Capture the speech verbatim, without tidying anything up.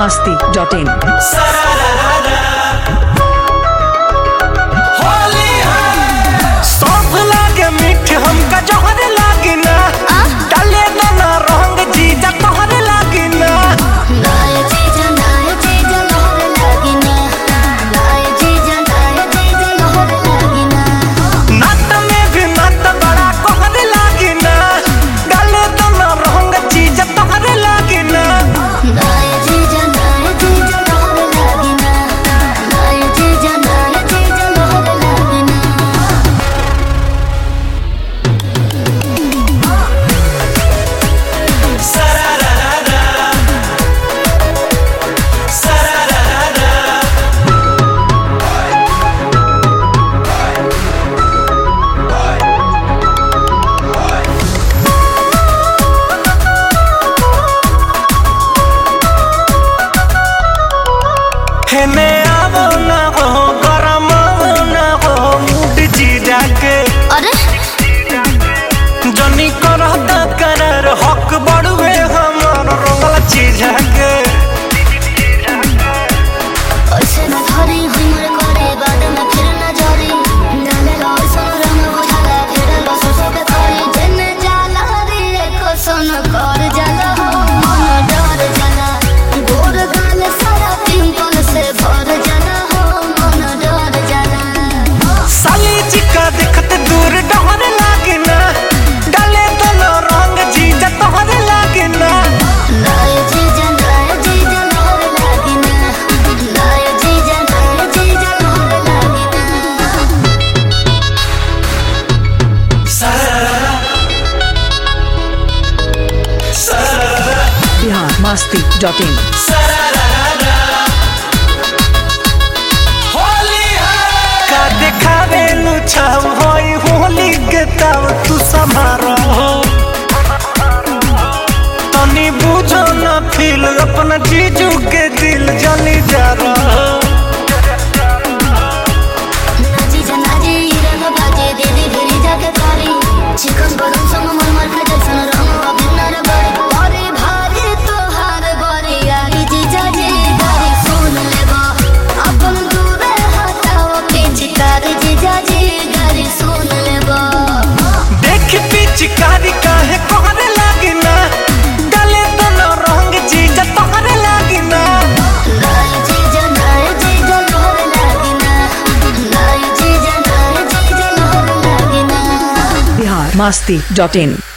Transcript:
मस्ती dot इन। सौंफ लागे मीठ हमका जहर लागी ना, डाले दाना रंग जीजा तोहरे लागी ना। नाय जीजा नाय जीजा लहर लागी ना, नाय जीजा नाय जीजा लहर लागी ना। नात में भी नात बड़ा कोहर लागी ना, डाले दाना रंग जीजा तोहरे लागी ना। नाय जीजा नाय जीजा लहर लागी ना, नाय जीजा नाय जीजा लहर लागी ना। हेने आवो ना हो गरम ना हो मूड जीजा के। अरे जनी करता करार हक बड़ुए हमार रंगला चीजा के। ऐसे न धरी हमर करे बाद में फिर न जरी, डाले लो सन रंग बुझाला फिर लो सोसो के करी। जने जाला रे को सन कर जाला हो मन डर जाला, गोर गाल सारा पिंपल से भर जाला हो मन डर जाला। साली चिका देखते दूर डहर लागी ना, डाले दोनों रंग जीजा तोहरे लागी ना। नाय जीजा नाय जीजा लहर लागी ना, नाय जीजा नाय जीजा लहर लागी ना। Bihar Masti dot in. का देखावे लुछाव होई होली के ताव तू समारो हो। तनी बुझो ना फील अपना जीजू के दिल जली जा रहा। ना जीजा ना जी रंग बाजे दीदी भेरी जाके कारी, चिकन गरम संग मरमर के जैसन रंग अभिनर बड़ी। अरे भारी तोहार बड़ी आई जीजा जी गारी सुन लेबो, अपन दूरे हटाओ पिचकारी जीजा जी गारी सुन लेबो। देख पिचकारी काहे कोहरे लागी ना, डाले दोनों रंग जीजा तोहरे लागी ना। नाय जीजा नाय जीजा लहर लागी ना, नाय जीजा नाय जीजा लहर लागी ना। बिहार मस्ती डॉट इन।